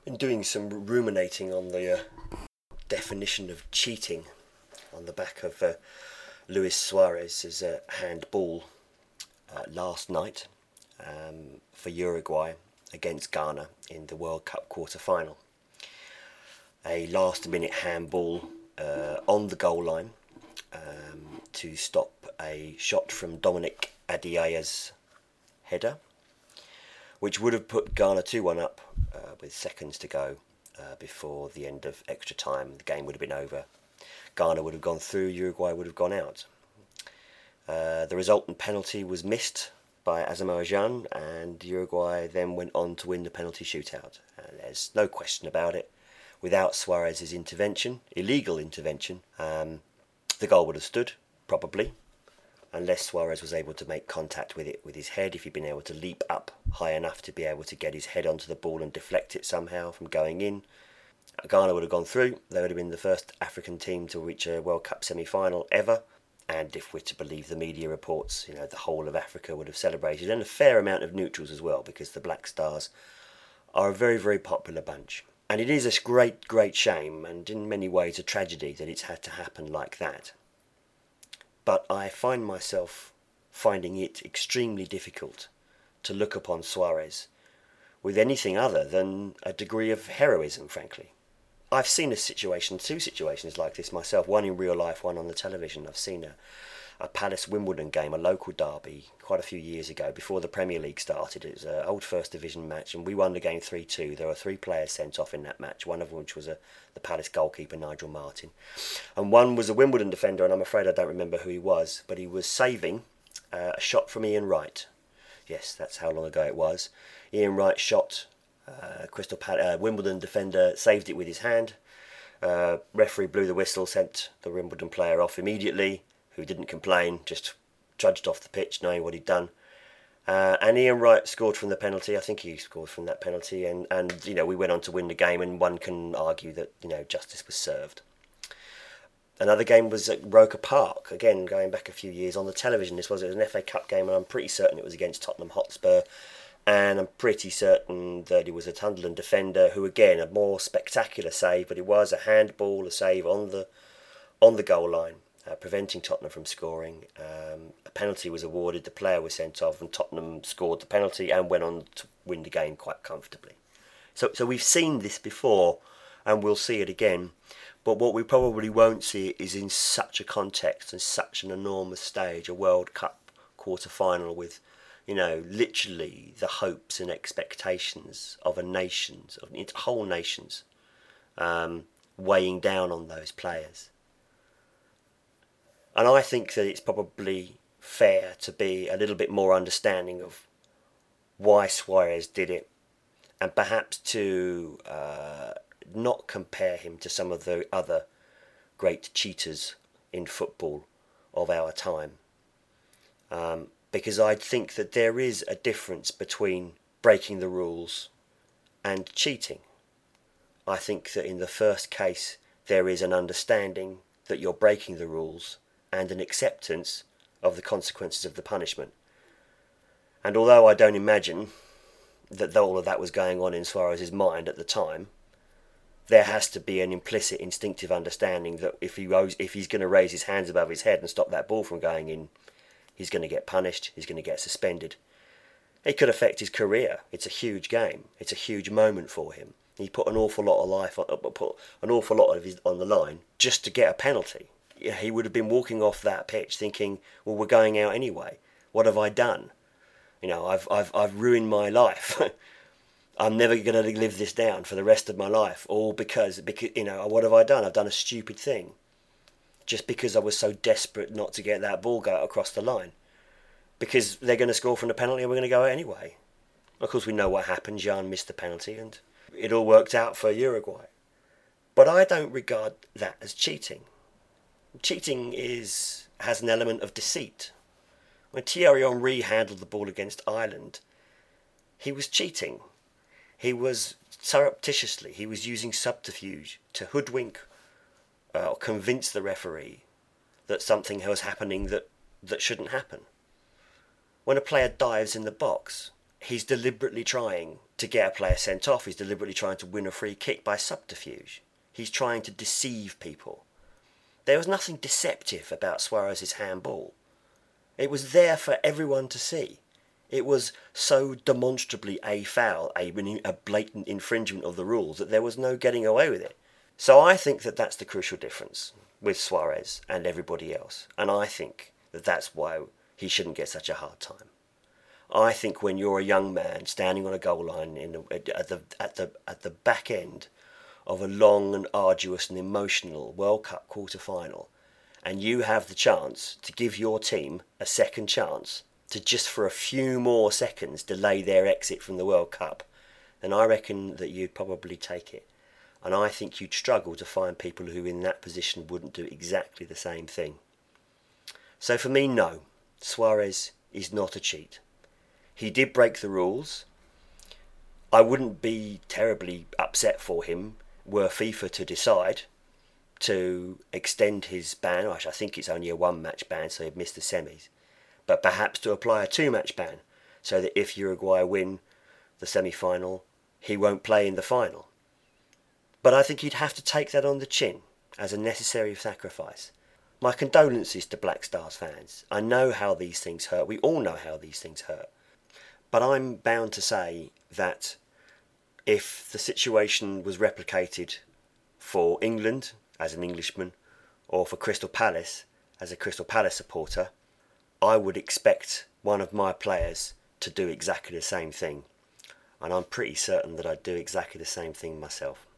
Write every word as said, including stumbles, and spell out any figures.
Been doing some ruminating on the uh, definition of cheating on the back of uh, Luis Suarez's uh, handball uh, last night um, for Uruguay against Ghana in the World Cup quarter-final. A last-minute handball uh, on the goal line um, to stop a shot from Dominic Adiaya's header, which would have put Ghana two one up uh, with seconds to go uh, before the end of extra time. The game would have been over. Ghana would have gone through, Uruguay would have gone out. Uh, the resultant penalty was missed by Azerbaijan, and Uruguay then went on to win the penalty shootout. And there's no question about it. Without Suarez's intervention, illegal intervention, um, the goal would have stood, probably, unless Suarez was able to make contact with it with his head, if he'd been able to leap up high enough to be able to get his head onto the ball and deflect it somehow from going in. Ghana would have gone through. They would have been the first African team to reach a World Cup semi-final ever. And if we're to believe the media reports, you know, the whole of Africa would have celebrated, and a fair amount of neutrals as well, because the Black Stars are a very, very popular bunch. And it is a great, great shame, and in many ways a tragedy, that it's had to happen like that. But I find myself finding it extremely difficult to look upon Suarez with anything other than a degree of heroism, frankly. I've seen a situation, two situations like this myself, one in real life, one on the television. I've seen a, a Palace-Wimbledon game, a local derby, quite a few years ago, before the Premier League started. It was an old First Division match, and we won the game three two. There were three players sent off in that match, one of which was a, the Palace goalkeeper, Nigel Martin. And one was a Wimbledon defender, and I'm afraid I don't remember who he was, but he was saving uh, a shot from Ian Wright. Yes, that's how long ago it was. Ian Wright shot... Uh, Crystal Pal- uh, Wimbledon defender saved it with his hand. Uh, referee blew the whistle, sent the Wimbledon player off immediately, who didn't complain, just trudged off the pitch knowing what he'd done. Uh, and Ian Wright scored from the penalty. I think he scored from that penalty, and, and you know we went on to win the game. And one can argue that you know justice was served. Another game was at Roker Park, again going back a few years on the television. This was, it was an F A Cup game, and I'm pretty certain it was against Tottenham Hotspur. And I'm pretty certain that it was a Sunderland defender who, again, a more spectacular save, but it was a handball, a save on the on the goal line, uh, preventing Tottenham from scoring. Um, a penalty was awarded, the player was sent off, and Tottenham scored the penalty and went on to win the game quite comfortably. So, so we've seen this before, and we'll see it again. But what we probably won't see is in such a context and such an enormous stage, a World Cup quarter-final with, you know, literally the hopes and expectations of a nation, of whole nations, um, weighing down on those players. And I think that it's probably fair to be a little bit more understanding of why Suarez did it, and perhaps to uh, not compare him to some of the other great cheaters in football of our time. Um, because I think that there is a difference between breaking the rules and cheating. I think that in the first case there is an understanding that you're breaking the rules and an acceptance of the consequences of the punishment. And although I don't imagine that all of that was going on in Suarez's mind at the time, there has to be an implicit instinctive understanding that if he rose, if he's going to raise his hands above his head and stop that ball from going in, he's going to get punished, he's going to get suspended. It could affect his career. It's a huge game. It's a huge moment for him. He put an awful lot of life on, put an awful lot of his on the line just to get a penalty. He would have been walking off that pitch thinking, well, we're going out anyway. What have I done? You know, I've I've I've ruined my life. I'm never going to live this down for the rest of my life, all because because you know, what have I done? I've done a stupid thing. Just because I was so desperate not to get that ball go across the line. Because they're going to score from the penalty and we're going to go out anyway. Of course, we know what happened. Jan missed the penalty and it all worked out for Uruguay. But I don't regard that as cheating. Cheating is has an element of deceit. When Thierry Henry handled the ball against Ireland, he was cheating. He was surreptitiously, he was using subterfuge to hoodwink uh, or convince the referee that something was happening that, that shouldn't happen. When a player dives in the box, he's deliberately trying to get a player sent off. He's deliberately trying to win a free kick by subterfuge. He's trying to deceive people. There was nothing deceptive about Suarez's handball. It was there for everyone to see. It was so demonstrably a foul, a, a blatant infringement of the rules, that there was no getting away with it. So I think that that's the crucial difference with Suarez and everybody else. And I think that that's why he shouldn't get such a hard time. I think when you're a young man standing on a goal line in the, at the at the at the back end of a long and arduous and emotional World Cup quarter-final, and you have the chance to give your team a second chance to just for a few more seconds delay their exit from the World Cup, then I reckon that you'd probably take it. And I think you'd struggle to find people who in that position wouldn't do exactly the same thing. So for me, no, Suarez is not a cheat. He did break the rules. I wouldn't be terribly upset for him were FIFA to decide to extend his ban. I think it's only a one-match ban, so he'd missed the semis. But perhaps to apply a two-match ban, so that if Uruguay win the semi-final, he won't play in the final. But I think he'd have to take that on the chin as a necessary sacrifice. My condolences to Black Stars fans. I know how these things hurt. We all know how these things hurt. But I'm bound to say that if the situation was replicated for England as an Englishman, or for Crystal Palace as a Crystal Palace supporter, I would expect one of my players to do exactly the same thing. And I'm pretty certain that I'd do exactly the same thing myself.